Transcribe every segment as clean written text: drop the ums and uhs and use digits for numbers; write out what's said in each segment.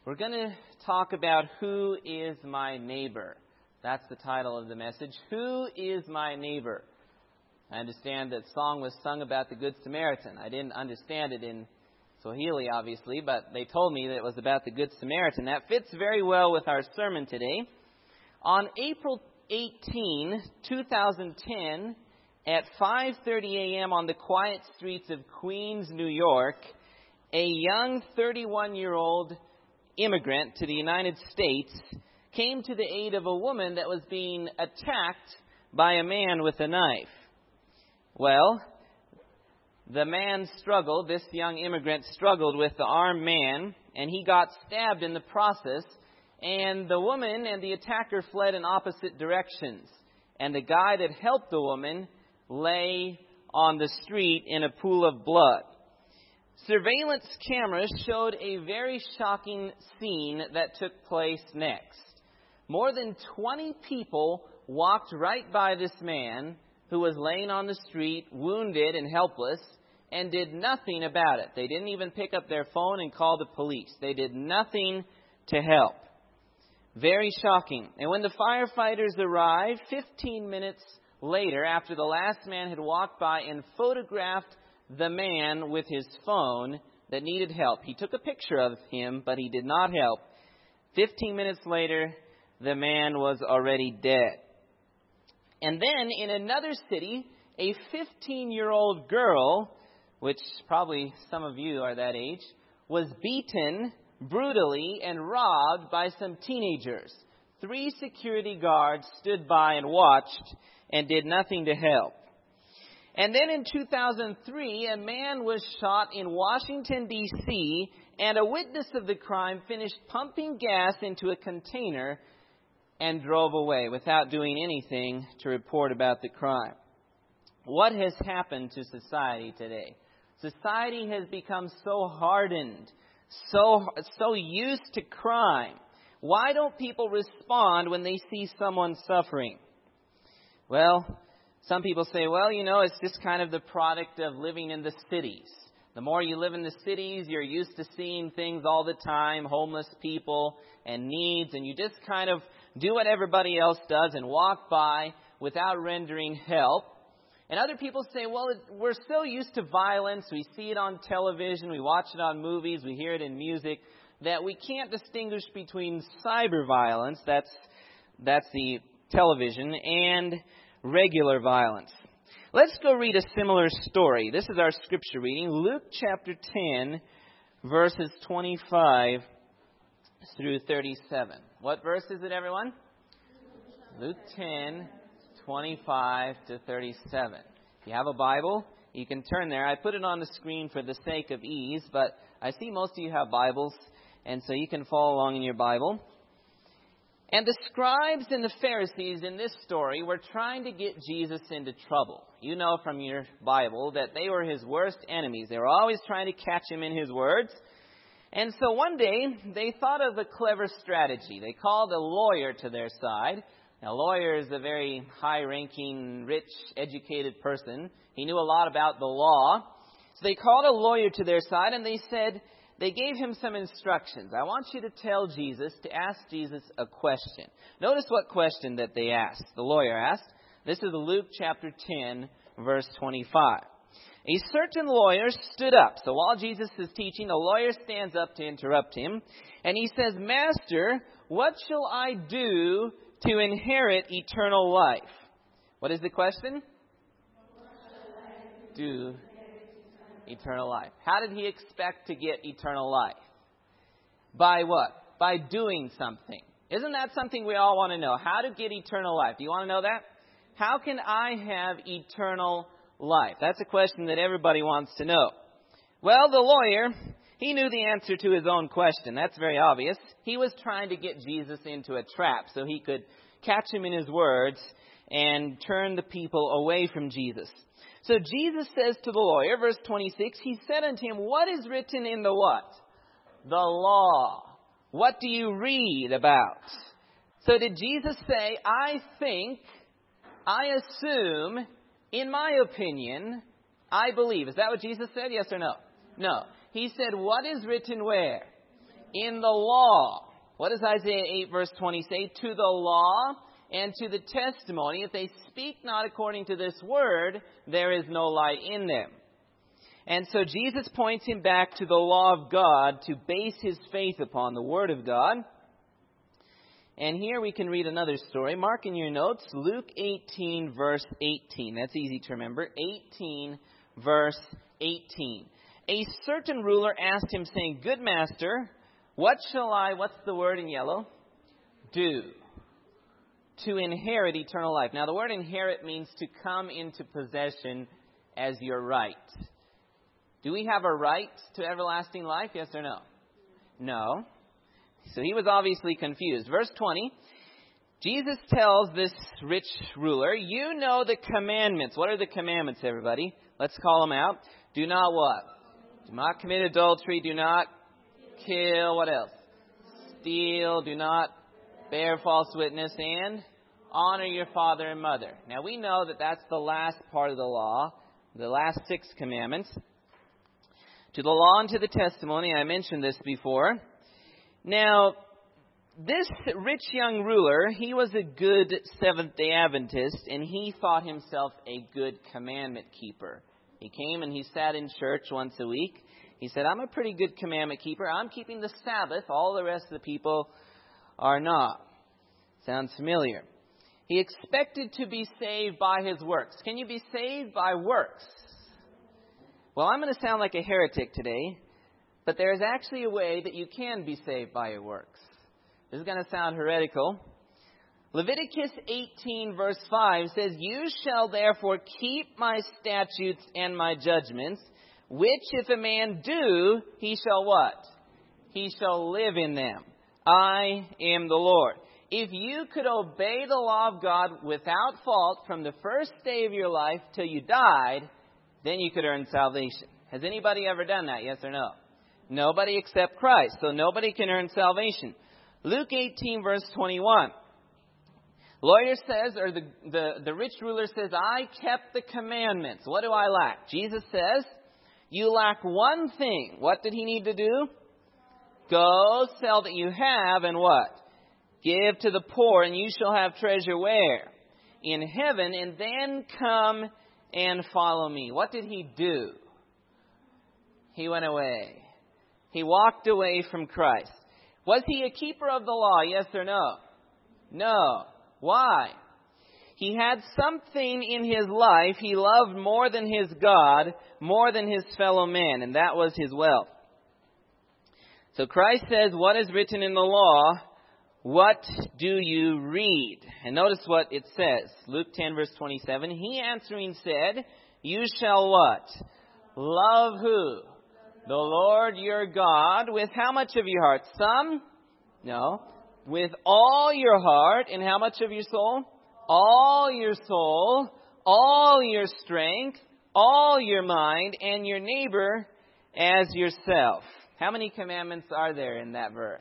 We're going to talk about who is my neighbor. That's the title of the message. Who is my neighbor? I understand that song was sung about the Good Samaritan. I didn't understand it in Swahili, obviously, but they told me that it was about the Good Samaritan. That fits very well with our sermon today. On April 18, 2010, at 5:30 a.m. on the quiet streets of Queens, New York, a young 31-year-old immigrant to the United States came to the aid of a woman that was being attacked by a man with a knife. Well, the man struggled, this young immigrant struggled with the armed man, and he got stabbed in the process, and the woman and the attacker fled in opposite directions. And the guy that helped the woman lay on the street in a pool of blood. Surveillance cameras showed a very shocking scene that took place next. More than 20 people walked right by this man who was laying on the street, wounded and helpless, and did nothing about it. They didn't even pick up their phone and call the police. They did nothing to help. Very shocking. And when the firefighters arrived, 15 minutes later, after the last man had walked by and photographed the man with his phone that needed help. He took a picture of him, but he did not help. 15 minutes later, the man was already dead. And then in another city, a 15-year-old girl, which probably some of you are that age, was beaten brutally and robbed by some teenagers. 3 security guards stood by and watched and did nothing to help. And then in 2003, a man was shot in Washington, D.C., and a witness of the crime finished pumping gas into a container and drove away without doing anything to report about the crime. What has happened to society today? Society has become so hardened, so used to crime. Why don't people respond when they see someone suffering? Well, some people say, it's just kind of the product of living in the cities. The more you live in the cities, you're used to seeing things all the time, homeless people and needs, and you just kind of do what everybody else does and walk by without rendering help. And other people say, we're so used to violence, we see it on television, we watch it on movies, we hear it in music, that we can't distinguish between cyber violence, that's the television, and regular violence. Let's go read a similar story. This is our scripture reading, Luke chapter 10, verses 25 through 37. What verse is it, everyone? Luke 10, 25 to 37. If you have a Bible, you can turn there. I put it on the screen for the sake of ease, but I see most of you have Bibles, and so you can follow along in your Bible. And the scribes and the Pharisees in this story were trying to get Jesus into trouble. You know from your Bible that they were his worst enemies. They were always trying to catch him in his words. And so one day, they thought of a clever strategy. They called a lawyer to their side. Now, a lawyer is a very high-ranking, rich, educated person. He knew a lot about the law. So they called a lawyer to their side, and they gave him some instructions. I want you to tell Jesus to ask Jesus a question. Notice what question that they asked. The lawyer asked. This is Luke chapter 10, verse 25. A certain lawyer stood up. So while Jesus is teaching, the lawyer stands up to interrupt him. And he says, Master, what shall I do to inherit eternal life? What is the question? Do eternal life. How did he expect to get eternal life? By what? By doing something. Isn't that something we all want to know? How to get eternal life. Do you want to know that? How can I have eternal life? That's a question that everybody wants to know. Well, the lawyer, he knew the answer to his own question. That's very obvious. He was trying to get Jesus into a trap so he could catch him in his words and turn the people away from Jesus. So Jesus says to the lawyer, verse 26, he said unto him, what is written in the what? The law. What do you read about? So did Jesus say, I think, I assume, in my opinion, I believe? Is that what Jesus said? Yes or no? No. He said, what is written where? In the law. What does Isaiah 8 verse 20 say? To the law and to the testimony. If they speak not according to this word, there is no light in them. And so Jesus points him back to the law of God to base his faith upon the word of God. And here we can read another story. Mark in your notes, Luke 18, verse 18. That's easy to remember. 18, verse 18. A certain ruler asked him, saying, Good master, what shall I, what's the word in yellow? Do to inherit eternal life. Now, the word inherit means to come into possession as your right. Do we have a right to everlasting life? Yes or no? No. So he was obviously confused. Verse 20, Jesus tells this rich ruler, you know the commandments. What are the commandments, everybody? Let's call them out. Do not what? Do not commit adultery. Do not kill. What else? Steal. Do not bear false witness. And honor your father and mother. Now we know that that's the last part of the law, the last 6 commandments. To the law and to the testimony. I mentioned this before. Now, this rich young ruler, he was a good Seventh-day Adventist, and he thought himself a good commandment keeper. He came and he sat in church once a week. He said, I'm a pretty good commandment keeper. I'm keeping the Sabbath. All the rest of the people are not. Sounds familiar. He expected to be saved by his works. Can you be saved by works? Well, I'm going to sound like a heretic today. But there is actually a way that you can be saved by your works. This is going to sound heretical. Leviticus 18 verse 5 says, You shall therefore keep my statutes and my judgments, which if a man do, he shall what? He shall live in them. I am the Lord. If you could obey the law of God without fault from the first day of your life till you died, then you could earn salvation. Has anybody ever done that? Yes or no? Nobody except Christ. So nobody can earn salvation. Luke 18 verse 21. Lawyer says, or the rich ruler says, I kept the commandments. What do I lack? Jesus says, you lack one thing. What did he need to do? Go sell that you have and what? Give to the poor and you shall have treasure where? In heaven, and then come and follow me. What did he do? He went away. He walked away from Christ. Was he a keeper of the law? Yes or no? No. Why? He had something in his life he loved more than his God, more than his fellow man, and that was his wealth. So Christ says, what is written in the law? What do you read? And notice what it says. Luke 10 verse 27. He answering said, you shall what? Love who? The Lord your God with how much of your heart? Some? No. With all your heart. And how much of your soul? All your soul. All your strength. All your mind. And your neighbor as yourself. How many commandments are there in that verse?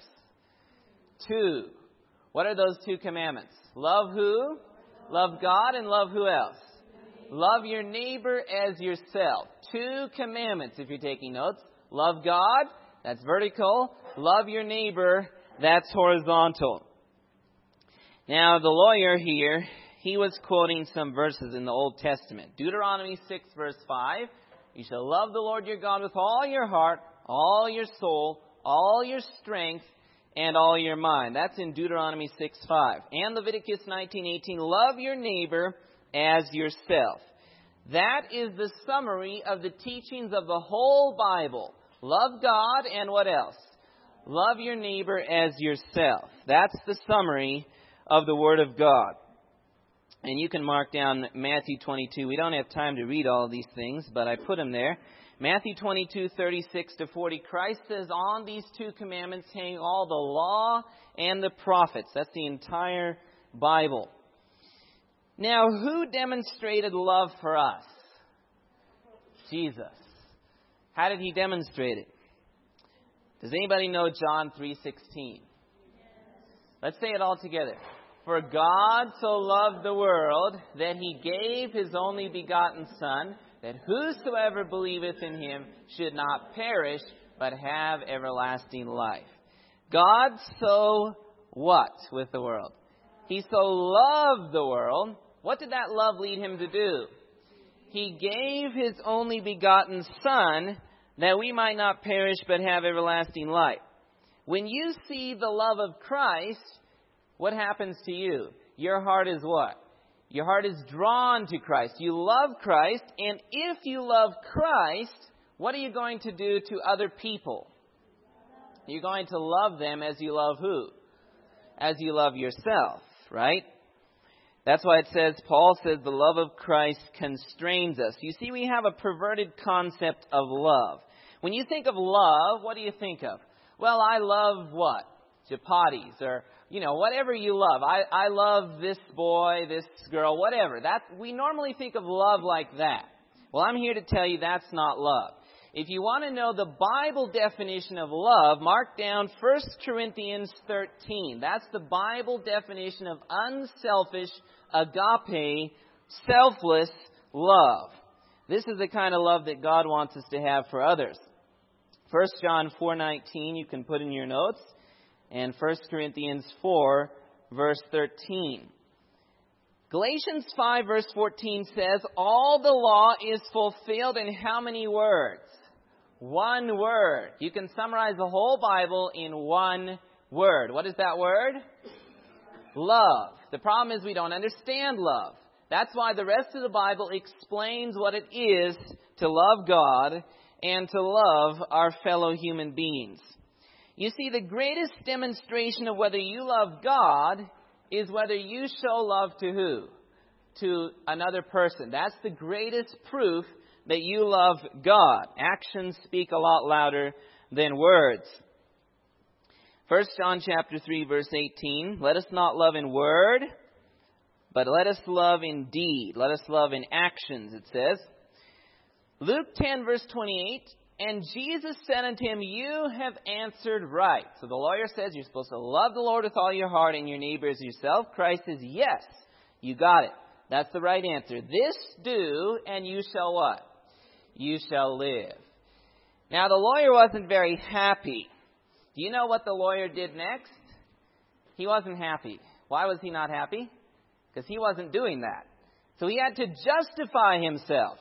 2. What are those 2 commandments? Love who? Love God and love who else? Love your neighbor as yourself. 2 commandments if you're taking notes. Love God, that's vertical. Love your neighbor, that's horizontal. Now, the lawyer here, he was quoting some verses in the Old Testament. Deuteronomy 6, verse 5. You shall love the Lord your God with all your heart, all your soul, all your strength, and all your mind. That's in Deuteronomy 6, 5. And Leviticus 19:18. Love your neighbor as yourself. That is the summary of the teachings of the whole Bible. Love God and what else? Love your neighbor as yourself. That's the summary of the Word of God. And you can mark down Matthew 22. We don't have time to read all of these things, but I put them there. Matthew 22, 36 to 40. Christ says, on these 2 commandments hang all the law and the prophets. That's the entire Bible. Now, who demonstrated love for us? Jesus. How did he demonstrate it? Does anybody know John 3:16? Let's say it all together. For God so loved the world that he gave his only begotten Son, that whosoever believeth in him should not perish, but have everlasting life. God so what with the world? He so loved the world. What did that love lead him to do? He gave his only begotten Son that we might not perish but have everlasting life. When you see the love of Christ, what happens to you? Your heart is what? Your heart is drawn to Christ. You love Christ, and if you love Christ, what are you going to do to other people? You're going to love them as you love who? As you love yourself, right? That's why it says, Paul says, the love of Christ constrains us. You see, we have a perverted concept of love. When you think of love, what do you think of? Well, I love what? Chapatis, or, whatever you love. I love this boy, this girl, whatever. We normally think of love like that. Well, I'm here to tell you that's not love. If you want to know the Bible definition of love, mark down 1 Corinthians 13. That's the Bible definition of unselfish, agape, selfless love. This is the kind of love that God wants us to have for others. 1 John 4:19, you can put in your notes, and 1 Corinthians 4, verse 13. Galatians 5, verse 14 says, all the law is fulfilled in how many words? One word. You can summarize the whole Bible in one word. What is that word? Love. The problem is we don't understand love. That's why the rest of the Bible explains what it is to love God and to love our fellow human beings. You see, the greatest demonstration of whether you love God is whether you show love to who? To another person. That's the greatest proof that you love God. Actions speak a lot louder than words. 1 John chapter 3, verse 18. Let us not love in word, but let us love in deed. Let us love in actions, it says. Luke 10, verse 28. And Jesus said unto him, you have answered right. So the lawyer says you're supposed to love the Lord with all your heart and your neighbor as yourself. Christ says, yes, you got it. That's the right answer. This do, and you shall what? You shall live. Now, the lawyer wasn't very happy. Do you know what the lawyer did next? He wasn't happy. Why was he not happy? Because he wasn't doing that. So he had to justify himself.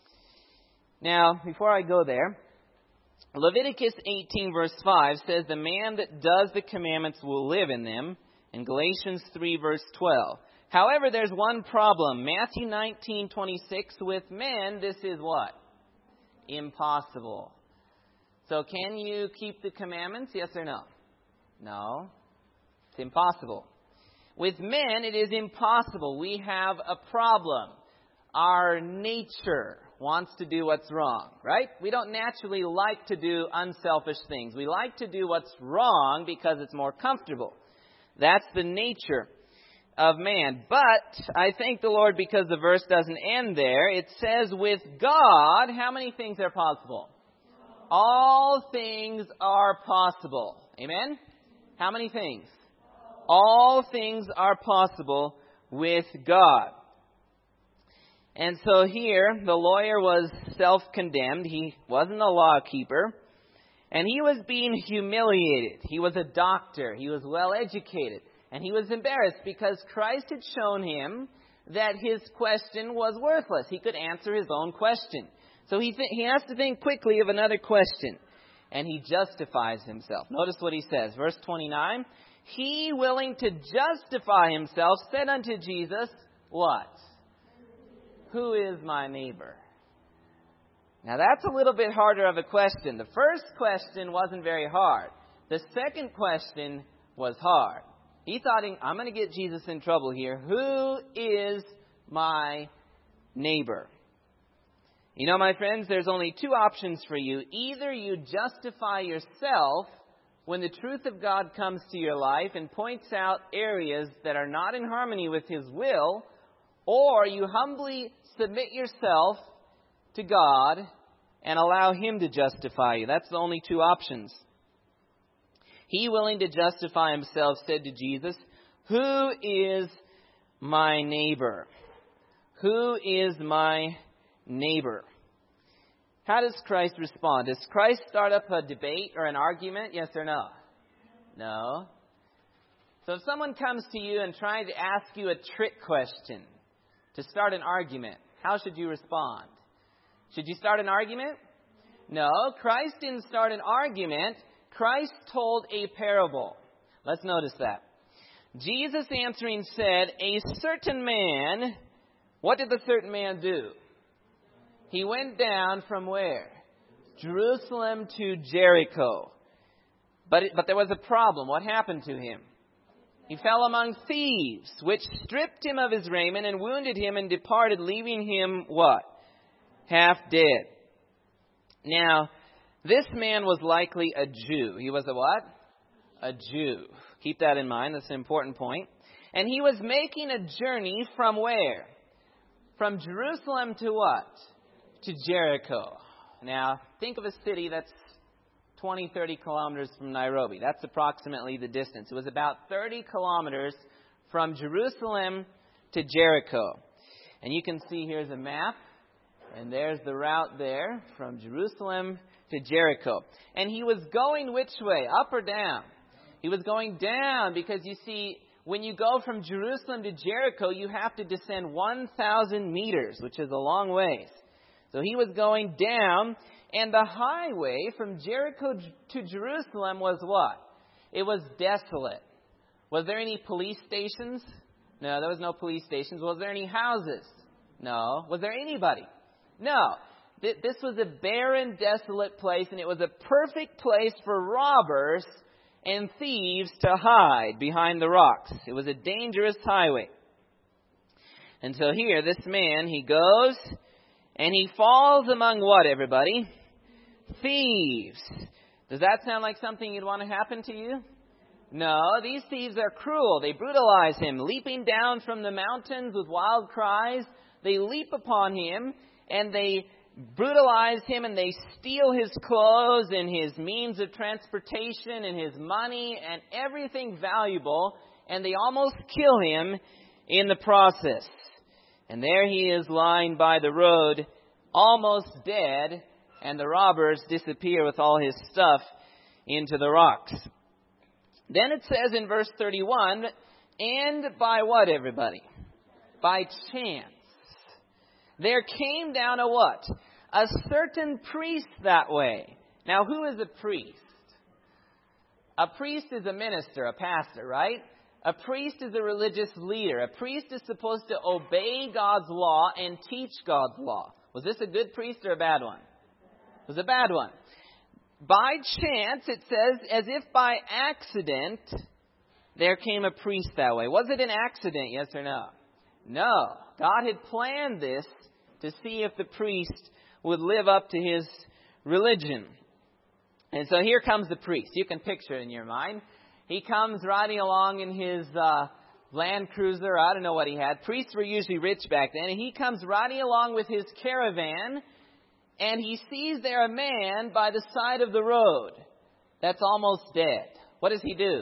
Now, before I go there, Leviticus 18, verse 5 says, the man that does the commandments will live in them. And Galatians 3, verse 12. However, there's one problem. Matthew 19:26, with men, this is what? Impossible. So can you keep the commandments? Yes or no? No. It's impossible. With men, it is impossible. We have a problem. Our nature wants to do what's wrong, right? We don't naturally like to do unselfish things. We like to do what's wrong because it's more comfortable. That's the nature of man. But I thank the Lord because the verse doesn't end there. It says with God, how many things are possible? All things are possible. Amen? How many things? All things are possible with God. And so here, the lawyer was self-condemned. He wasn't a law keeper. And he was being humiliated. He was a doctor. He was well educated. And he was embarrassed because Christ had shown him that his question was worthless. He could answer his own question. So he has to think quickly of another question. And he justifies himself. Notice what he says. Verse 29. He, willing to justify himself, said unto Jesus, what? Who is my neighbor? Now that's a little bit harder of a question. The first question wasn't very hard. The second question was hard. He thought, I'm going to get Jesus in trouble here. Who is my neighbor? You know, my friends, there's only two options for you. Either you justify yourself when the truth of God comes to your life and points out areas that are not in harmony with His will, or you humbly submit yourself to God and allow Him to justify you. That's the only two options. He, willing to justify himself, said to Jesus, who is my neighbor? Who is my neighbor? How does Christ respond? Does Christ start up a debate or an argument? Yes or no? No. So if someone comes to you and tries to ask you a trick question to start an argument, how should you respond? Should you start an argument? No, Christ didn't start an argument. Christ told a parable. Let's notice that. Jesus answering said, a certain man, what did the certain man do? He went down from where? Jerusalem to Jericho. But there was a problem. What happened to him? He fell among thieves, which stripped him of his raiment and wounded him and departed, leaving him what? Half dead. Now, this man was likely a Jew. He was a what? A Jew. Keep that in mind. That's an important point. And he was making a journey from where? From Jerusalem to what? To Jericho. Now, think of a city that's 20, 30 kilometers from Nairobi. That's approximately the distance. It was about 30 kilometers from Jerusalem to Jericho. And you can see here's a map. And there's the route there from Jerusalem to Jericho. And he was going which way? Up or down? He was going down because you see, when you go from Jerusalem to Jericho, you have to descend 1,000 meters, which is a long ways. So he was going down, and the highway from Jericho to Jerusalem was what? It was desolate. Was there any police stations? No, there was no police stations. Was there any houses? No. Was there anybody? No. This was a barren, desolate place, and it was a perfect place for robbers and thieves to hide behind the rocks. It was a dangerous highway. And so here, this man, he goes, and he falls among what, everybody? Thieves. Does that sound like something you'd want to happen to you? No, these thieves are cruel. They brutalize him, leaping down from the mountains with wild cries. They leap upon him, and they brutalize him, and they steal his clothes and his means of transportation and his money and everything valuable, and they almost kill him in the process. And there he is lying by the road, almost dead, and the robbers disappear with all his stuff into the rocks. Then it says in verse 31, and by what, everybody? By chance. There came down a what? A certain priest that way. Now, who is a priest? A priest is a minister, a pastor, right? A priest is a religious leader. A priest is supposed to obey God's law and teach God's law. Was this a good priest or a bad one? It was a bad one. By chance, it says, as if by accident, there came a priest that way. Was it an accident, yes or no? No. God had planned this to see if the priest would live up to his religion. And so here comes the priest. You can picture it in your mind. He comes riding along in his Land Cruiser. I don't know what he had. Priests were usually rich back then. And he comes riding along with his caravan. And he sees there a man by the side of the road that's almost dead. What does he do?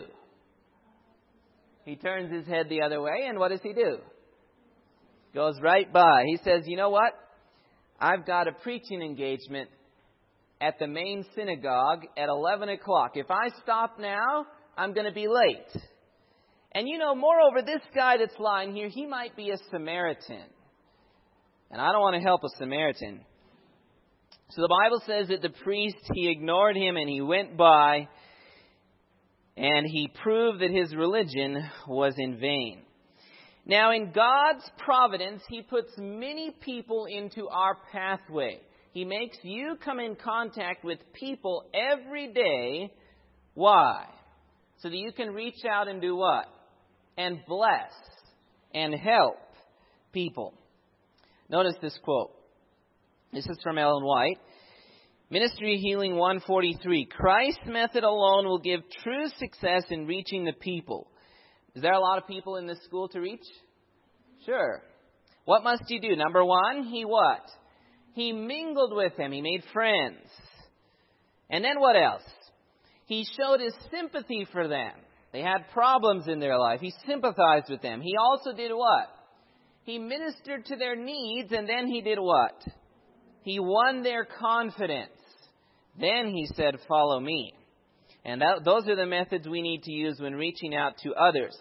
He turns his head the other way. And what does he do? Goes right by. He says, you know what? I've got a preaching engagement at the main synagogue at 11 o'clock. If I stop now, I'm going to be late. And you know, moreover, this guy that's lying here, he might be a Samaritan. And I don't want to help a Samaritan. So the Bible says that the priest, he ignored him and he went by, and he proved that his religion was in vain. Now, in God's providence, he puts many people into our pathway. He makes you come in contact with people every day. Why? So that you can reach out and do what? And bless and help people. Notice this quote. This is from Ellen White. Ministry Healing 143. Christ's method alone will give true success in reaching the people. Is there a lot of people in this school to reach? Sure. What must you do? Number one, he what? He mingled with them. He made friends. And then what else? He showed his sympathy for them. They had problems in their life. He sympathized with them. He also did what? He ministered to their needs, and then he did what? He won their confidence. Then he said, follow me. And those are the methods we need to use when reaching out to others.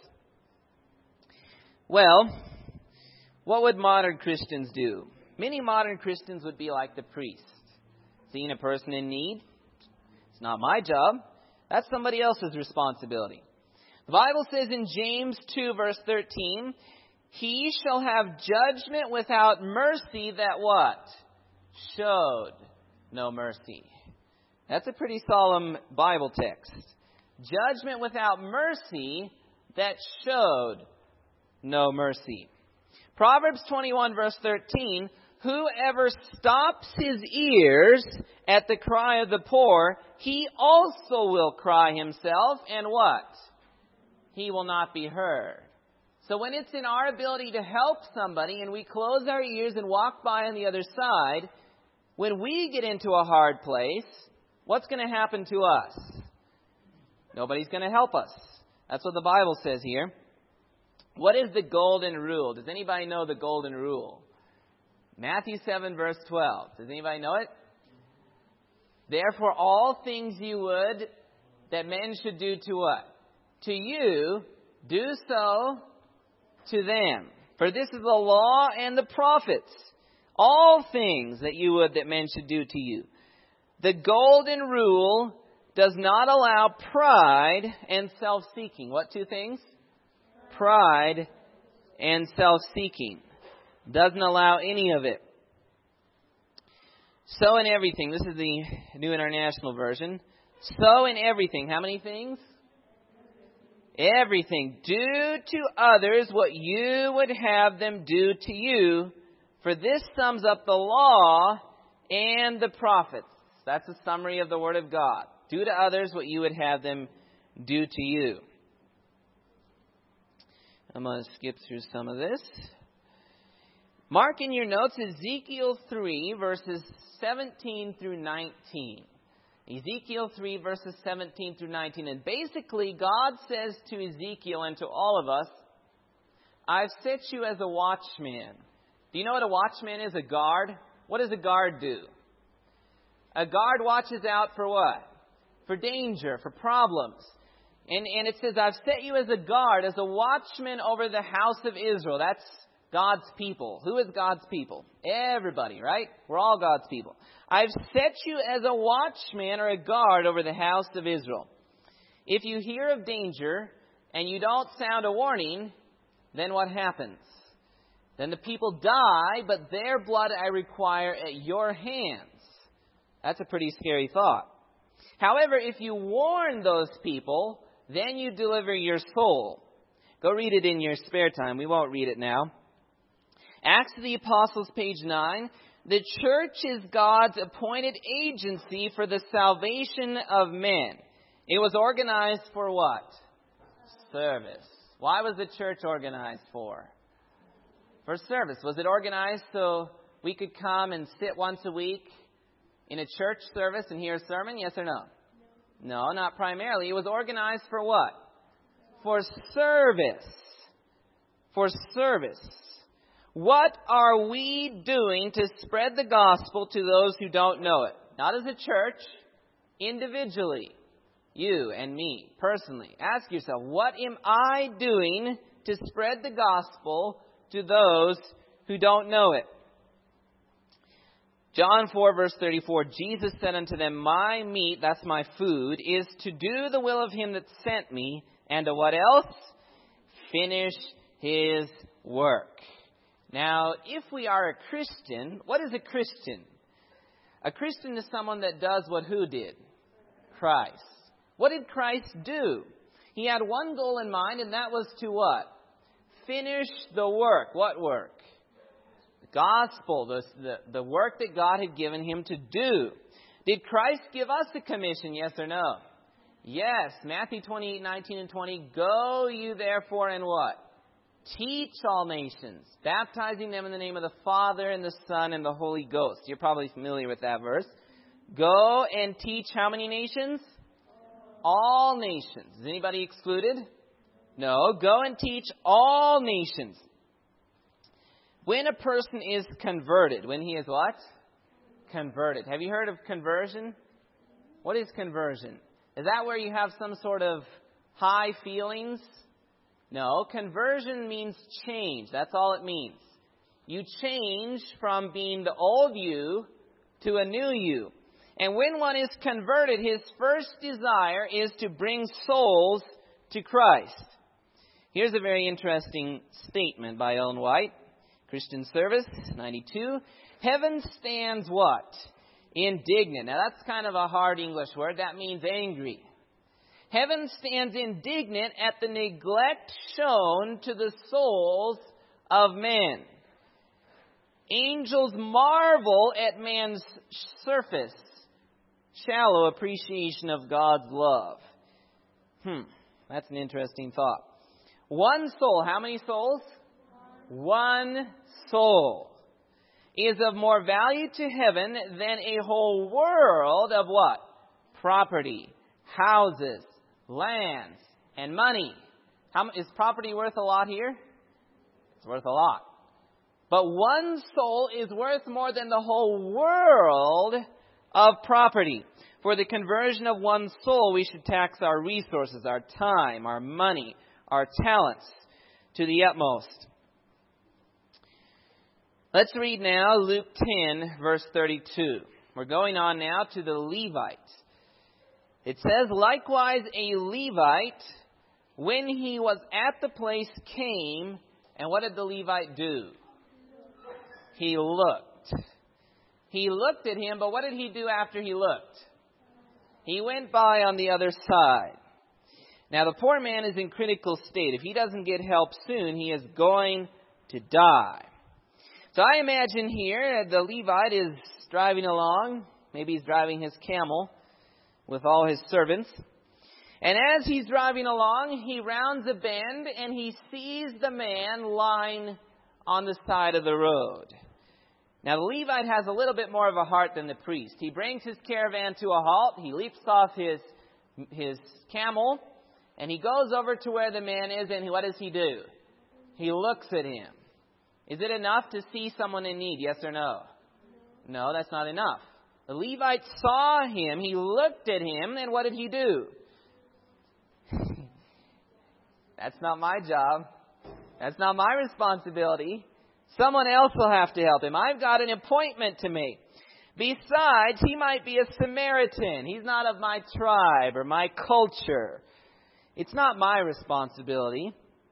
Well, what would modern Christians do? Many modern Christians would be like the priest. Seeing a person in need, it's not my job. That's somebody else's responsibility. The Bible says in James 2, verse 13, he shall have judgment without mercy that what? Showed no mercy. That's a pretty solemn Bible text. Judgment without mercy that showed no mercy. Proverbs 21, verse 13, whoever stops his ears at the cry of the poor, he also will cry himself, and what? He will not be heard. So when it's in our ability to help somebody and we close our ears and walk by on the other side, when we get into a hard place, what's going to happen to us? Nobody's going to help us. That's what the Bible says here. What is the golden rule? Does anybody know the golden rule? Matthew 7, verse 12. Does anybody know it? Therefore, all things you would that men should do to what? To you, do so to them. For this is the law and the prophets. All things that you would that men should do to you. The golden rule does not allow pride and self-seeking. What two things? Pride and self-seeking. Doesn't allow any of it. So in everything. This is the New International Version. So in everything. How many things? Everything. Do to others what you would have them do to you. For this sums up the law and the prophets. That's a summary of the Word of God. Do to others what you would have them do to you. I'm going to skip through some of this. Mark in your notes Ezekiel 3, verses 17 through 19. Ezekiel 3, verses 17 through 19. And basically, God says to Ezekiel and to all of us, I've set you as a watchman. Do you know what a watchman is? A guard? What does a guard do? A guard watches out for what? For danger, for problems. And it says, I've set you as a guard, as a watchman over the house of Israel. That's God's people. Who is God's people? Everybody, right? We're all God's people. I've set you as a watchman or a guard over the house of Israel. If you hear of danger and you don't sound a warning, then what happens? Then the people die, but their blood I require at your hands. That's a pretty scary thought. However, if you warn those people, then you deliver your soul. Go read it in your spare time. We won't read it now. Acts of the Apostles, page 9. The church is God's appointed agency for the salvation of men. It was organized for what? Service. Why was the church organized for? For service. Was it organized so we could come and sit once a week in a church service and hear a sermon? Yes or no? No, not primarily. It was organized for what? For service. For service. What are we doing to spread the gospel to those who don't know it? Not as a church, individually. You and me, personally. Ask yourself, what am I doing to spread the gospel to those who don't know it? John 4, verse 34, Jesus said unto them, my meat, that's my food, is to do the will of him that sent me, and to what else? Finish his work. Now, if we are a Christian, what is a Christian? A Christian is someone that does what who did? Christ. What did Christ do? He had one goal in mind, and that was to what? Finish the work. What work? Gospel, the work that God had given him to do. Did Christ give us a commission, yes or no? Yes. Matthew 28, 19 and 20. Go you therefore and what? Teach all nations, baptizing them in the name of the Father and the Son and the Holy Ghost. You're probably familiar with that verse. Go and teach how many nations? All nations. Is anybody excluded? No. Go and teach all nations. When a person is converted, when he is what? Converted. Have you heard of conversion? What is conversion? Is that where you have some sort of high feelings? No, conversion means change. That's all it means. You change from being the old you to a new you. And when one is converted, his first desire is to bring souls to Christ. Here's a very interesting statement by Ellen White. Christian Service, 92. Heaven stands what? Indignant. Now that's kind of a hard English word. That means angry. Heaven stands indignant at the neglect shown to the souls of men. Angels marvel at man's surface, shallow appreciation of God's love. That's an interesting thought. One soul, how many souls? One soul is of more value to heaven than a whole world of what? Property, houses, lands, and money. Is property worth a lot here? It's worth a lot. But one soul is worth more than the whole world of property. For the conversion of one soul, we should tax our resources, our time, our money, our talents to the utmost. Let's read now Luke 10, verse 32. We're going on now to the Levite. It says, likewise a Levite, when he was at the place, came, and what did the Levite do? He looked. He looked at him, but what did he do after he looked? He went by on the other side. Now the poor man is in critical state. If he doesn't get help soon, he is going to die. So I imagine here the Levite is driving along. Maybe he's driving his camel with all his servants. And as he's driving along, he rounds a bend and he sees the man lying on the side of the road. Now the Levite has a little bit more of a heart than the priest. He brings his caravan to a halt. He leaps off his camel and he goes over to where the man is, and what does he do? He looks at him. Is it enough to see someone in need? Yes or no? No, that's not enough. The Levite saw him, he looked at him, and what did he do? That's not my job. That's not my responsibility. Someone else will have to help him. I've got an appointment to make. Besides, he might be a Samaritan. He's not of my tribe or my culture. It's not my responsibility.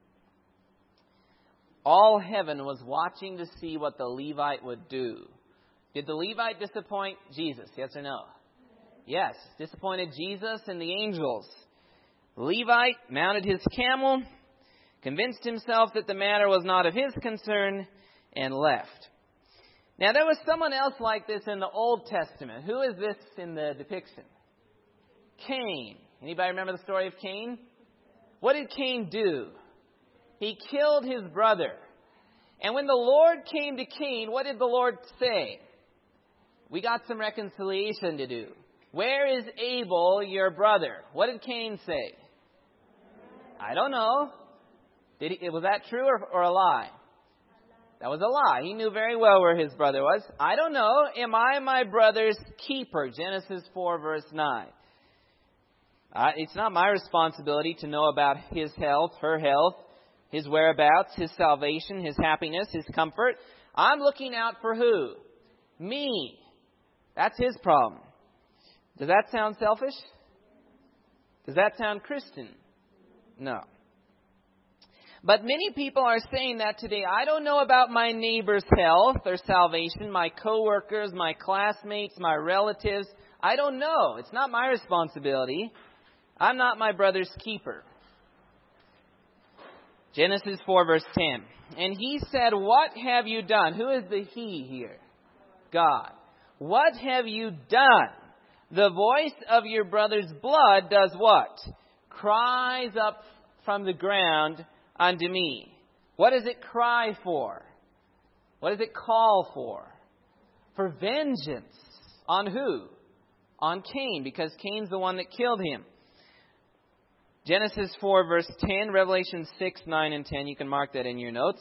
All heaven was watching to see what the Levite would do. Did the Levite disappoint Jesus? Yes or no? Yes. Disappointed Jesus and the angels. The Levite mounted his camel, convinced himself that the matter was not of his concern, and left. Now there was someone else like this in the Old Testament. Who is this in the depiction? Cain. Anybody remember the story of Cain? What did Cain do? He killed his brother. And when the Lord came to Cain, what did the Lord say? We got some reconciliation to do. Where is Abel, your brother? What did Cain say? I don't know. Was that true or a lie? That was a lie. He knew very well where his brother was. I don't know. Am I my brother's keeper? Genesis 4, verse 9. It's not my responsibility to know about his health, her health, his whereabouts, his salvation, his happiness, his comfort. I'm looking out for who? Me. That's his problem. Does that sound selfish? Does that sound Christian? No. But many people are saying that today. I don't know about my neighbor's health or salvation, my coworkers, my classmates, my relatives. I don't know. It's not my responsibility. I'm not my brother's keeper. Genesis 4, verse 10. And he said, what have you done? Who is the he here? God. What have you done? The voice of your brother's blood does what? Cries up from the ground unto me. What does it cry for? What does it call for? For vengeance. On who? On Cain, because Cain's the one that killed him. Genesis 4, verse 10, Revelation 6, 9, and 10. You can mark that in your notes.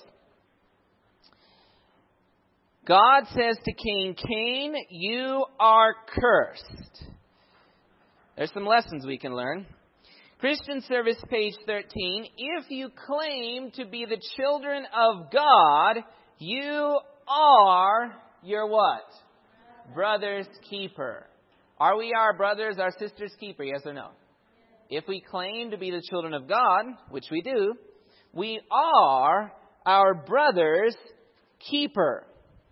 God says to Cain, Cain, you are cursed. There's some lessons we can learn. Christian Service, page 13. If you claim to be the children of God, you are your what? Brother's keeper. Are we our brother's, our sister's keeper? Yes or no? If we claim to be the children of God, which we do, we are our brother's keeper.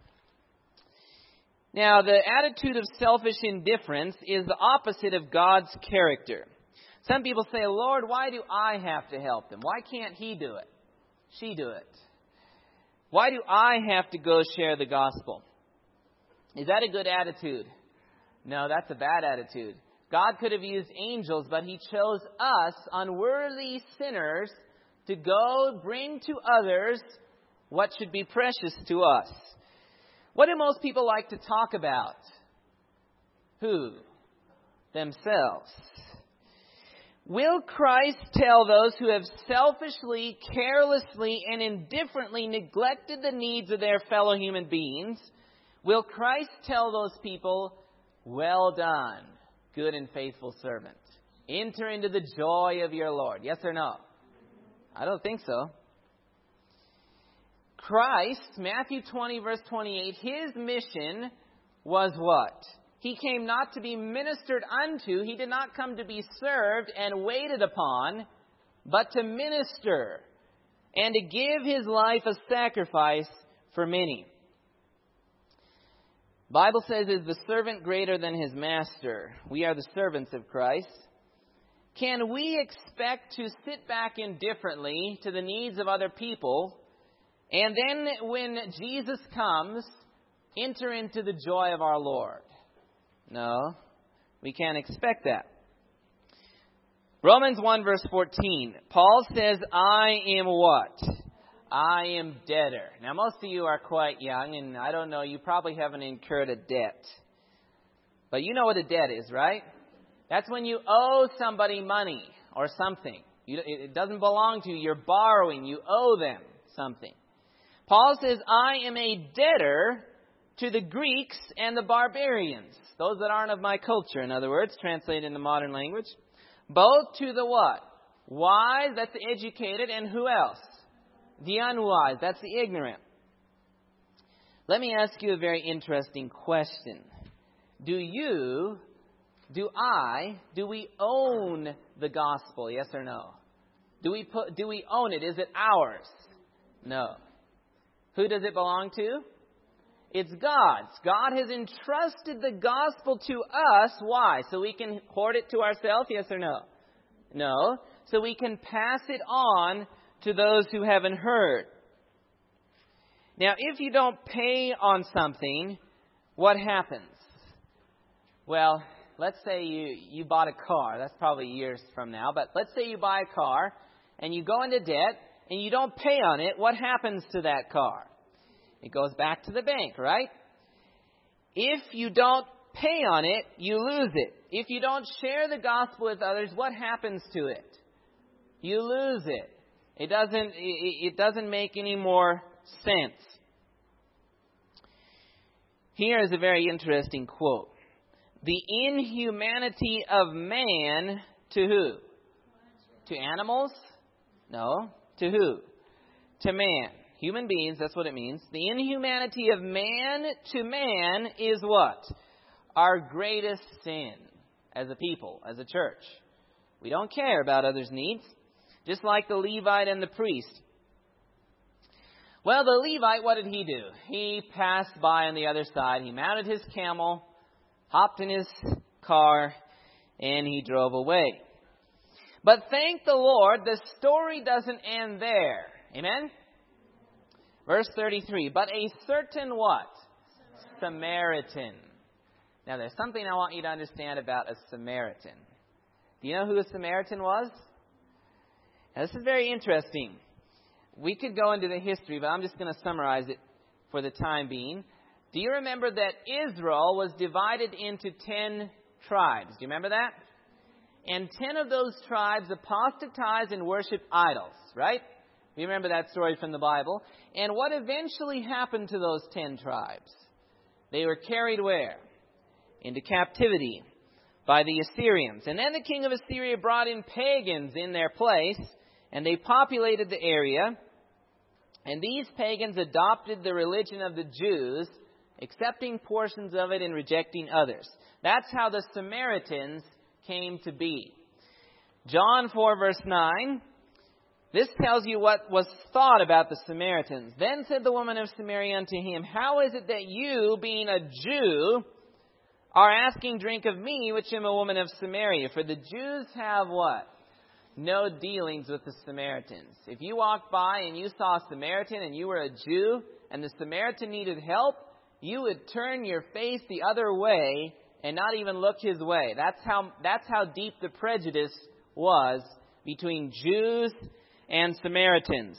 Now, the attitude of selfish indifference is the opposite of God's character. Some people say, Lord, why do I have to help them? Why can't he do it? She do it? Why do I have to go share the gospel? Is that a good attitude? No, that's a bad attitude. God could have used angels, but he chose us, unworthy sinners, to go bring to others what should be precious to us. What do most people like to talk about? Who? Themselves. Will Christ tell those who have selfishly, carelessly, and indifferently neglected the needs of their fellow human beings, will Christ tell those people, well done, good and faithful servant. Enter into the joy of your Lord. Yes or no? I don't think so. Christ, Matthew 20, verse 28, his mission was what? He came not to be ministered unto. He did not come to be served and waited upon, but to minister and to give his life a sacrifice for many. The Bible says, is the servant greater than his master? We are the servants of Christ. Can we expect to sit back indifferently to the needs of other people, and then when Jesus comes, enter into the joy of our Lord? No, we can't expect that. Romans 1 verse 14. Paul says, I am what? I am debtor. Now most of you are quite young, and I don't know, you probably haven't incurred a debt. But you know what a debt is, right? That's when you owe somebody money or something. It doesn't belong to you. You're borrowing. You owe them something. Paul says, I am a debtor to the Greeks and the barbarians. Those that aren't of my culture, in other words, translated into modern language. Both to the what? Wise, that's the educated, and who else? The unwise, that's the ignorant. Let me ask you a very interesting question. Do we own the gospel? Yes or no? Do we own it? Is it ours? No. Who does it belong to? It's God's. God has entrusted the gospel to us. Why? So we can hoard it to ourselves? Yes or no? No. So we can pass it on to those who haven't heard. Now, if you don't pay on something, what happens? Well, let's say you bought a car. That's probably years from now. But let's say you buy a car and you go into debt and you don't pay on it. What happens to that car? It goes back to the bank, right? If you don't pay on it, you lose it. If you don't share the gospel with others, what happens to it? You lose it. It doesn't make any more sense. Here is a very interesting quote. The inhumanity of man to who? To animals? No. To who? To man. Human beings, that's what it means. The inhumanity of man to man is what? Our greatest sin as a people, as a church. We don't care about others' needs, just like the Levite and the priest. Well, the Levite, what did he do? He passed by on the other side. He mounted his camel, hopped in his car, and he drove away. But thank the Lord, the story doesn't end there. Amen? Verse 33, but a certain what? Samaritan. Now, there's something I want you to understand about a Samaritan. Do you know who a Samaritan was? Now, this is very interesting. We could go into the history, but I'm just going to summarize it for the time being. Do you remember that Israel was divided into 10 tribes? Do you remember that? And 10 of those tribes apostatized and worshipped idols, right? You remember that story from the Bible. And what eventually happened to those 10 tribes? They were carried where? Into captivity. by the Assyrians. And then the king of Assyria brought in pagans in their place, and they populated the area. And these pagans adopted the religion of the Jews, accepting portions of it and rejecting others. That's how the Samaritans came to be. John 4 verse 9, this tells you what was thought about the Samaritans. Then said the woman of Samaria unto him, How is it that you, being a Jew, are asking drink of me, which am a woman of Samaria? For the Jews have what? No dealings with the Samaritans. If you walked by and you saw a Samaritan and you were a Jew and the Samaritan needed help, you would turn your face the other way and not even look his way. That's how deep the prejudice was between Jews and Samaritans.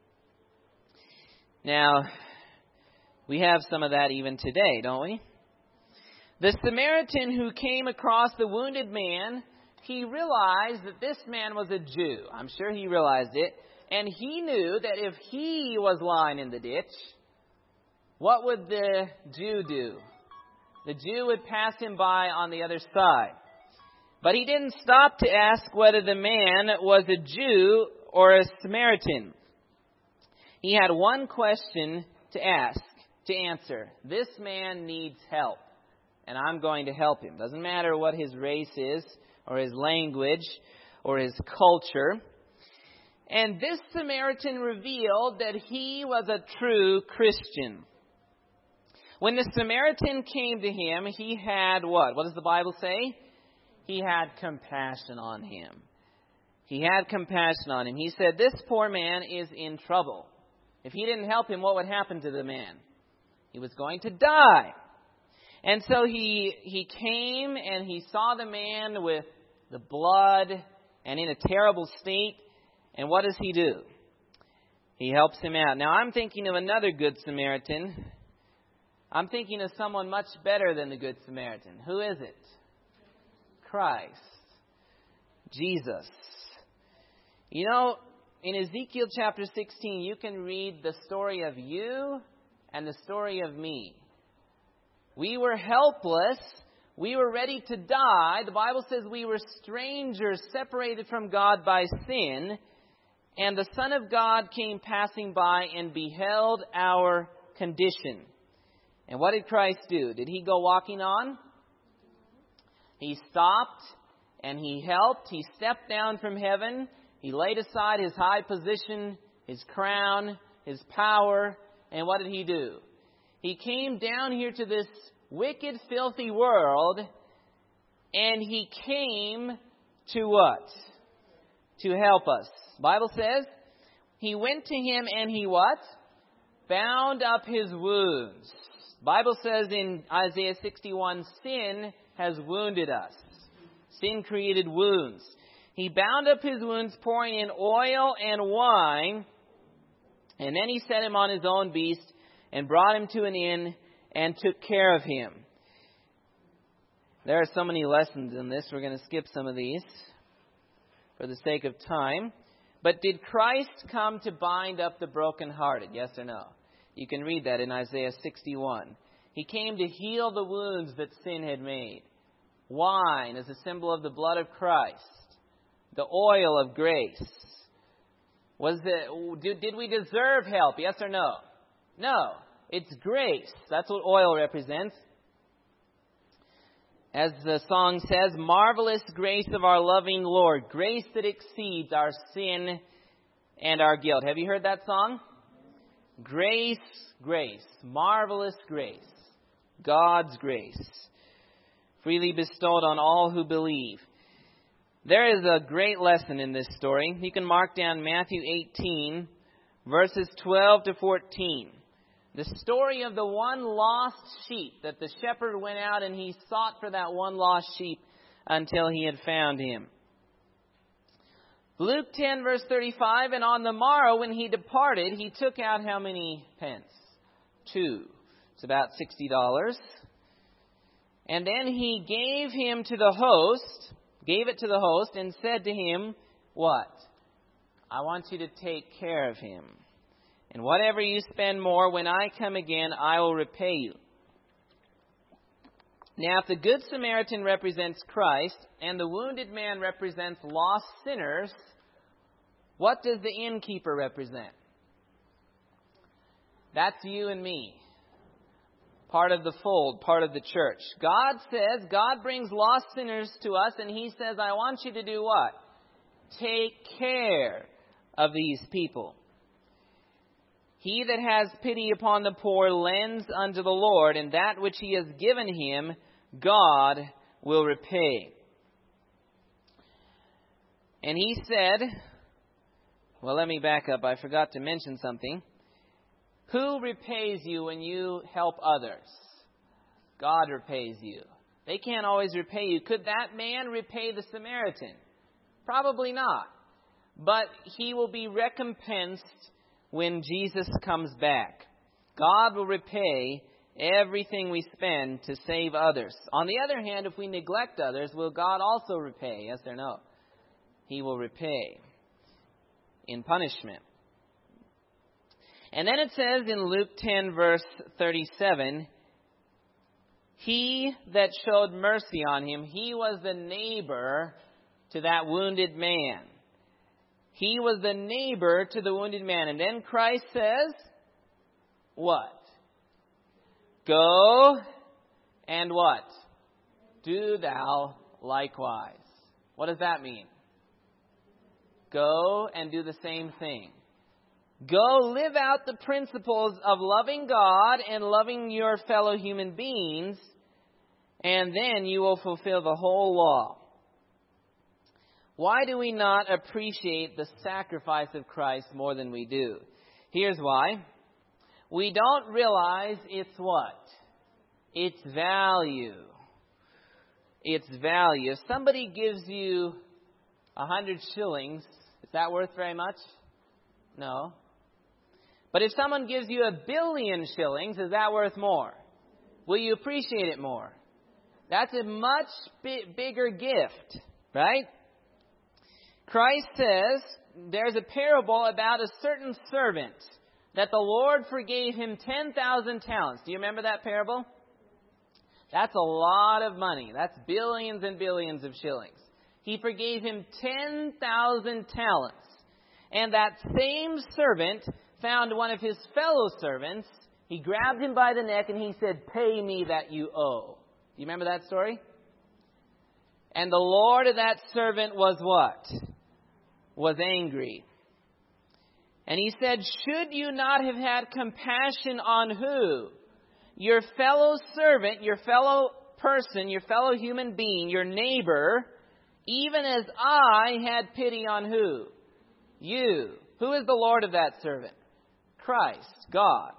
Now, we have some of that even today, don't we? The Samaritan who came across the wounded man, he realized that this man was a Jew. I'm sure he realized it. And he knew that if he was lying in the ditch, what would the Jew do? The Jew would pass him by on the other side. But he didn't stop to ask whether the man was a Jew or a Samaritan. He had one question to answer. This man needs help, and I'm going to help him. Doesn't matter what his race is, or his language, or his culture. And this Samaritan revealed that he was a true Christian. When the Samaritan came to him, he had what? What does the Bible say? He had compassion on him. He had compassion on him. He said, this poor man is in trouble. If he didn't help him, what would happen to the man? He was going to die. And so he came and he saw the man with the blood and in a terrible state. And what does he do? He helps him out. Now, I'm thinking of another Good Samaritan. I'm thinking of someone much better than the Good Samaritan. Who is it? Christ. Jesus. You know, in Ezekiel chapter 16, you can read the story of you and the story of me. We were helpless. We were ready to die. The Bible says we were strangers separated from God by sin. And the Son of God came passing by and beheld our condition. And what did Christ do? Did he go walking on? He stopped and he helped. He stepped down from heaven. He laid aside his high position, his crown, his power. And what did he do? He came down here to this wicked, filthy world. And he came to what? To help us. The Bible says he went to him and he what? Bound up his wounds. The Bible says in Isaiah 61, sin has wounded us. Sin created wounds. He bound up his wounds, pouring in oil and wine. And then he set him on his own beast and brought him to an inn and took care of him. There are so many lessons in this. We're going to skip some of these for the sake of time. But did Christ come to bind up the brokenhearted? Yes or no? You can read that in Isaiah 61. He came to heal the wounds that sin had made. Wine is a symbol of the blood of Christ. The oil of grace. Did we deserve help? Yes or no? No. It's grace. That's what oil represents. As the song says, marvelous grace of our loving Lord. Grace that exceeds our sin and our guilt. Have you heard that song? Grace, grace. Marvelous grace. God's grace. Freely bestowed on all who believe. There is a great lesson in this story. You can mark down Matthew 18, verses 12 to 14. The story of the one lost sheep, that the shepherd went out and he sought for that one lost sheep until he had found him. Luke 10, verse 35, and on the morrow when he departed, he took out how many pence? 2. It's about $60. And then he gave it to the host, and said to him, what? I want you to take care of him. And whatever you spend more, when I come again, I will repay you. Now, if the Good Samaritan represents Christ and the wounded man represents lost sinners, what does the innkeeper represent? That's you and me. Part of the fold, part of the church. God brings lost sinners to us, and He says, I want you to do what? Take care of these people. He that has pity upon the poor lends unto the Lord, and that which He has given him, God will repay. And He said, well, let me back up. I forgot to mention something. Who repays you when you help others? God repays you. They can't always repay you. Could that man repay the Samaritan? Probably not. But he will be recompensed when Jesus comes back. God will repay everything we spend to save others. On the other hand, if we neglect others, will God also repay? Yes or no? He will repay in punishment. And then it says in Luke 10, verse 37, he that showed mercy on him, he was the neighbor to that wounded man. He was the neighbor to the wounded man. And then Christ says, what? Go and what? Do thou likewise. What does that mean? Go and do the same thing. Go live out the principles of loving God and loving your fellow human beings, and then you will fulfill the whole law. Why do we not appreciate the sacrifice of Christ more than we do? Here's why. We don't realize its what? Its value. Its value. If somebody gives you 100 shillings, is that worth very much? No. But if someone gives you 1 billion shillings, is that worth more? Will you appreciate it more? That's a much bigger gift, right? Christ says there's a parable about a certain servant that the Lord forgave him 10,000 talents. Do you remember that parable? That's a lot of money. That's billions and billions of shillings. He forgave him 10,000 talents. And that same servant found one of his fellow servants. He grabbed him by the neck and he said, pay me that you owe. Do you remember that story? And the Lord of that servant was what? Was angry. And He said, should you not have had compassion on who? Your fellow servant, your fellow person, your fellow human being, your neighbor, even as I had pity on who? You. Who is the Lord of that servant? Christ, God.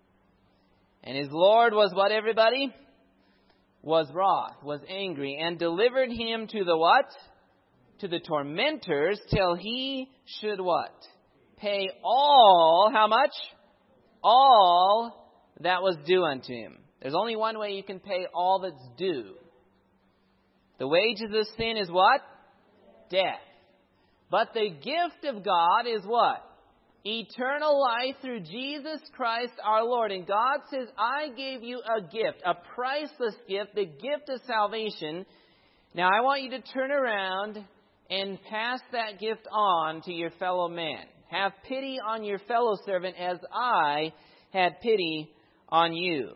And his Lord was what, everybody? Was wroth, was angry, and delivered him to the what? To the tormentors, till he should what? Pay all, how much? All that was due unto him. There's only one way you can pay all that's due. The wages of sin is what? Death. But the gift of God is what? Eternal life through Jesus Christ our Lord. And God says, I gave you a gift, a priceless gift, the gift of salvation. Now I want you to turn around and pass that gift on to your fellow man. Have pity on your fellow servant as I had pity on you.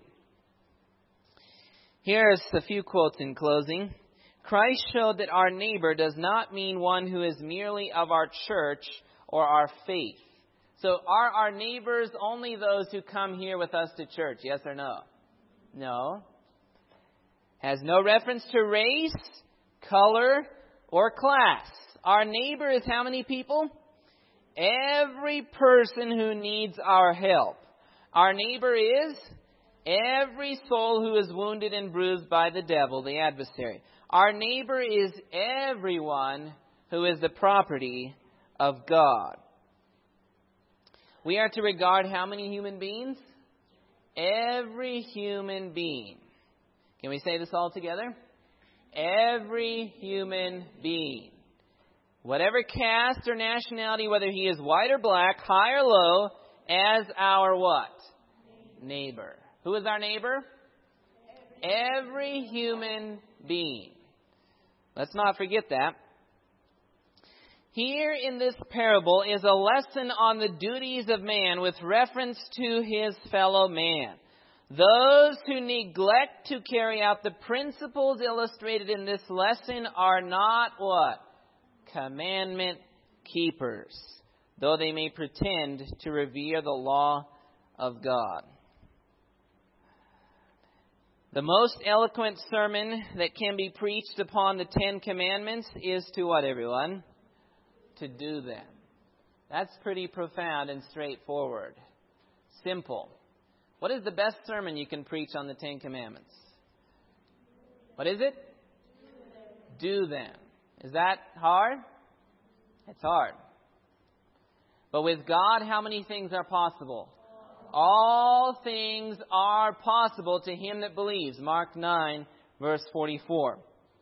Here's a few quotes in closing. Christ showed that our neighbor does not mean one who is merely of our church or our faith. So are our neighbors only those who come here with us to church? Yes or no? No. Has no reference to race, color, or class. Our neighbor is how many people? Every person who needs our help. Our neighbor is every soul who is wounded and bruised by the devil, the adversary. Our neighbor is everyone who is the property of God. We are to regard how many human beings? Every human being. Can we say this all together? Every human being. Whatever caste or nationality, whether he is white or black, high or low, as our what? Neighbor. Who is our neighbor? Every human being. Let's not forget that. Here in this parable is a lesson on the duties of man with reference to his fellow man. Those who neglect to carry out the principles illustrated in this lesson are not what? Commandment keepers, though they may pretend to revere the law of God. The most eloquent sermon that can be preached upon the 10 Commandments is to what, everyone? To do them. That's pretty profound and straightforward. Simple. What is the best sermon you can preach on the 10 Commandments? What is it? Do them. Is that hard? It's hard. But with God, how many things are possible? All things are possible to him that believes. Mark 9, verse 44.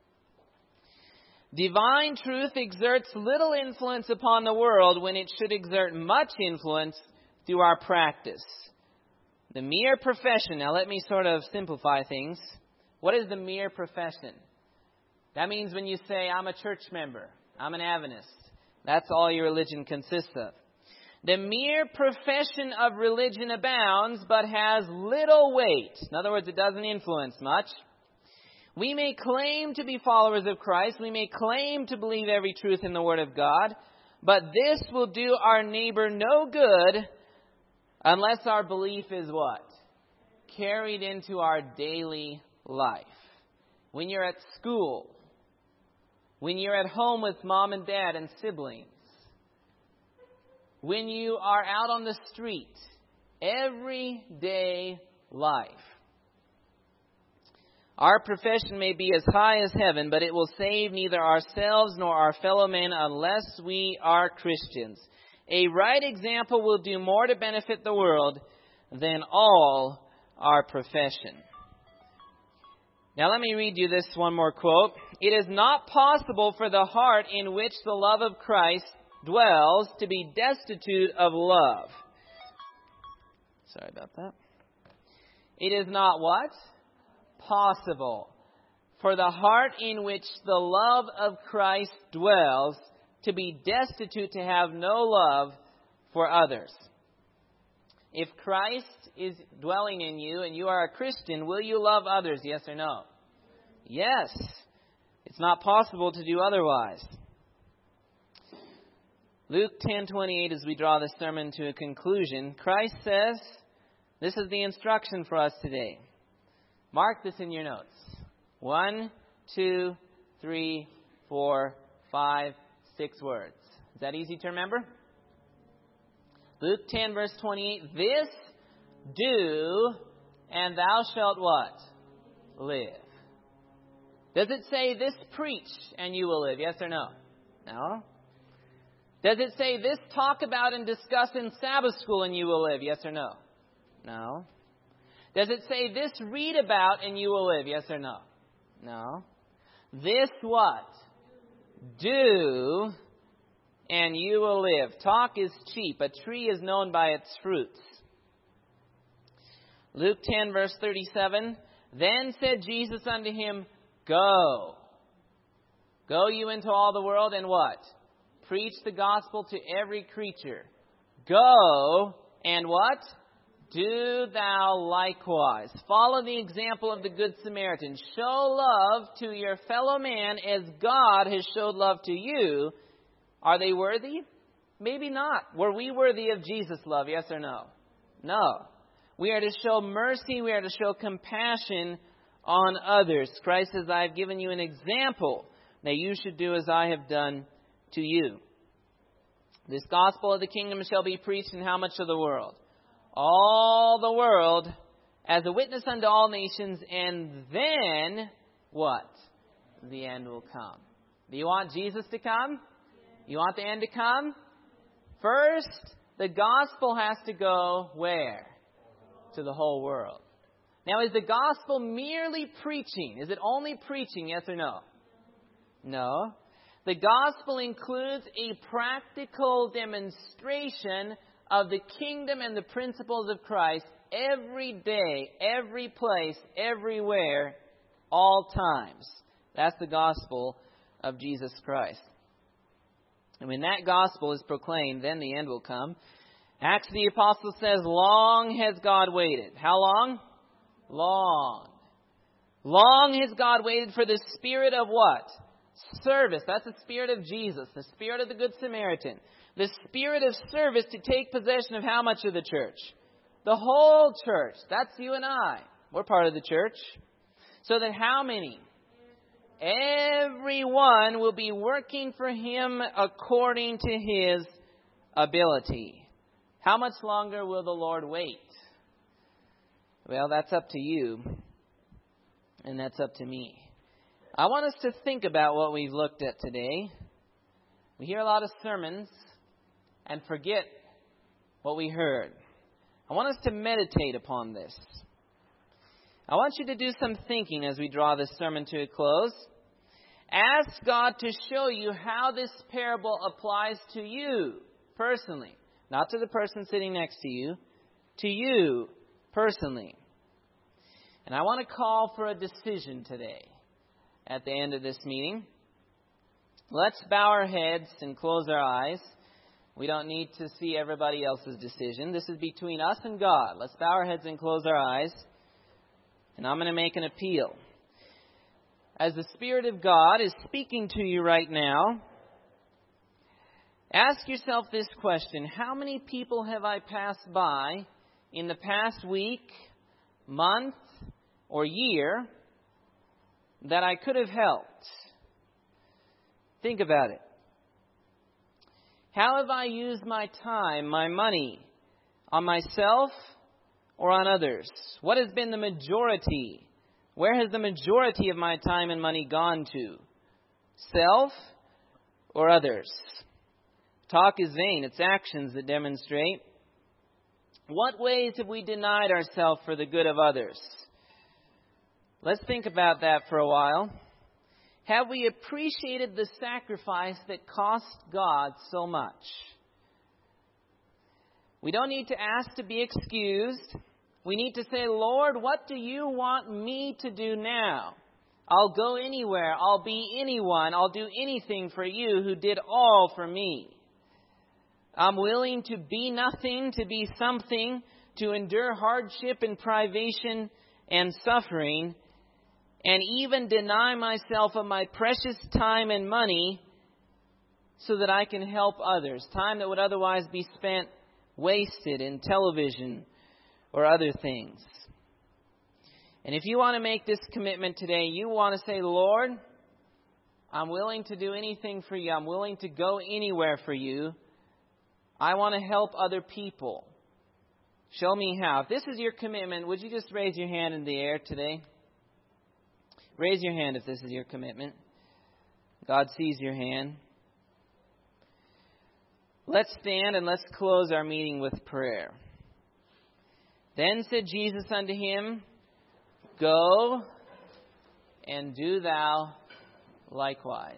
Divine truth exerts little influence upon the world when it should exert much influence through our practice. The mere profession. Now let me sort of simplify things. What is the mere profession? That means when you say, I'm a church member, I'm an Adventist. That's all your religion consists of. The mere profession of religion abounds, but has little weight. In other words, it doesn't influence much. We may claim to be followers of Christ. We may claim to believe every truth in the Word of God. But this will do our neighbor no good unless our belief is what? Carried into our daily life. When you're at school, when you're at home with mom and dad and siblings, when you are out on the street, everyday life. Our profession may be as high as heaven, but it will save neither ourselves nor our fellow men unless we are Christians. A right example will do more to benefit the world than all our profession. Now let me read you this one more quote. It is not possible for the heart in which the love of Christ dwells to be destitute of love. Sorry about that. It is not what? Possible for the heart in which the love of Christ dwells to be destitute, to have no love for others. If Christ is dwelling in you and you are a Christian, will you love others? Yes or no? Yes. It's not possible to do otherwise. Luke 10:28, as we draw this sermon to a conclusion, Christ says, this is the instruction for us today. Mark this in your notes. 1, 2, 3, 4, 5, 6 words. Is that easy to remember? Luke 10, verse 28, this do, and thou shalt what? Live. Does it say this preach, and you will live? Yes or no? No. Does it say this talk about and discuss in Sabbath school and you will live? Yes or no? No. Does it say this read about and you will live? Yes or no? No. This what? Do and you will live. Talk is cheap. A tree is known by its fruits. Luke 10 verse 37. Then said Jesus unto him, Go. Go you into all the world and what? Preach the gospel to every creature. Go and what? Do thou likewise. Follow the example of the Good Samaritan. Show love to your fellow man as God has showed love to you. Are they worthy? Maybe not. Were we worthy of Jesus' love? Yes or no? No. We are to show mercy. We are to show compassion on others. Christ says, I have given you an example that you should do as I have done to you. This gospel of the kingdom shall be preached in how much of the world? All the world as a witness unto all nations, and then what? The end will come. Do you want Jesus to come? You want the end to come? First, the gospel has to go where? To the whole world. Now, is the gospel merely preaching? Is it only preaching, yes or no? No. The gospel includes a practical demonstration of the kingdom and the principles of Christ every day, every place, everywhere, all times. That's the gospel of Jesus Christ. And when that gospel is proclaimed, then the end will come. Acts of the Apostles says, long has God waited. How long? Long. Long has God waited for the spirit of what? Service. That's the spirit of Jesus, the spirit of the Good Samaritan. The spirit of service to take possession of how much of the church? The whole church. That's you and I. We're part of the church. So that how many? Everyone will be working for Him according to His ability. How much longer will the Lord wait? Well, that's up to you. And that's up to me. I want us to think about what we've looked at today. We hear a lot of sermons and forget what we heard. I want us to meditate upon this. I want you to do some thinking as we draw this sermon to a close. Ask God to show you how this parable applies to you personally. Not to the person sitting next to you personally. And I want to call for a decision today at the end of this meeting. Let's bow our heads and close our eyes. We don't need to see everybody else's decision. This is between us and God. Let's bow our heads and close our eyes. And I'm going to make an appeal. As the Spirit of God is speaking to you right now, ask yourself this question. How many people have I passed by in the past week, month, or year that I could have helped? Think about it. How have I used my time, my money, on myself or on others? What has been the majority? Where has the majority of my time and money gone to? Self or others? Talk is vain. It's actions that demonstrate. What ways have we denied ourselves for the good of others? Let's think about that for a while. Have we appreciated the sacrifice that cost God so much? We don't need to ask to be excused. We need to say, Lord, what do you want me to do now? I'll go anywhere. I'll be anyone. I'll do anything for you who did all for me. I'm willing to be nothing, to be something, to endure hardship and privation and suffering, and even deny myself of my precious time and money so that I can help others. Time that would otherwise be spent wasted in television or other things. And if you want to make this commitment today, you want to say, Lord, I'm willing to do anything for you. I'm willing to go anywhere for you. I want to help other people. Show me how. If this is your commitment, would you just raise your hand in the air today? Raise your hand if this is your commitment. God sees your hand. Let's stand and let's close our meeting with prayer. Then said Jesus unto him, Go and do thou likewise.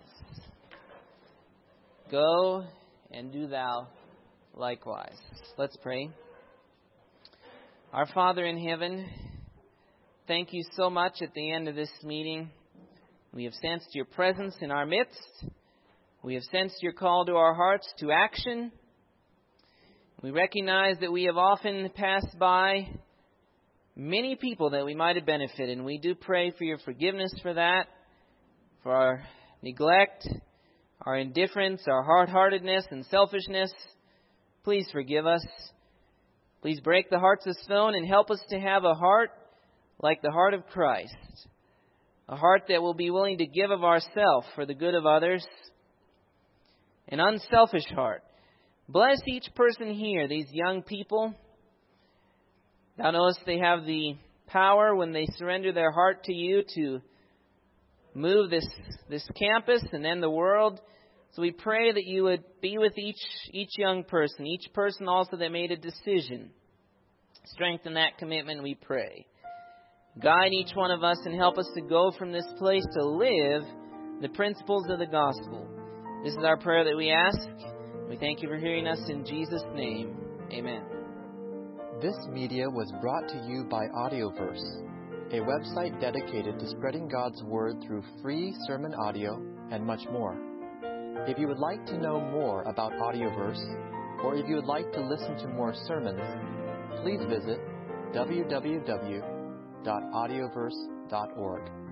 Go and do thou likewise. Let's pray. Our Father in heaven, thank you so much at the end of this meeting. We have sensed your presence in our midst. We have sensed your call to our hearts to action. We recognize that we have often passed by many people that we might have benefited, and we do pray for your forgiveness for that, for our neglect, our indifference, our hard-heartedness and selfishness. Please forgive us. Please break the hearts of stone and help us to have a heart like the heart of Christ, a heart that will be willing to give of ourselves for the good of others, an unselfish heart. Bless each person here, these young people. Thou knowest they have the power when they surrender their heart to you to move this campus and then the world. So we pray that you would be with each young person, each person also that made a decision. Strengthen that commitment, we pray. Guide each one of us and help us to go from this place to live the principles of the gospel. This is our prayer that we ask. We thank you for hearing us in Jesus' name. Amen. This media was brought to you by Audioverse, a website dedicated to spreading God's Word through free sermon audio and much more. If you would like to know more about Audioverse, or if you would like to listen to more sermons, please visit www.audioverse.org.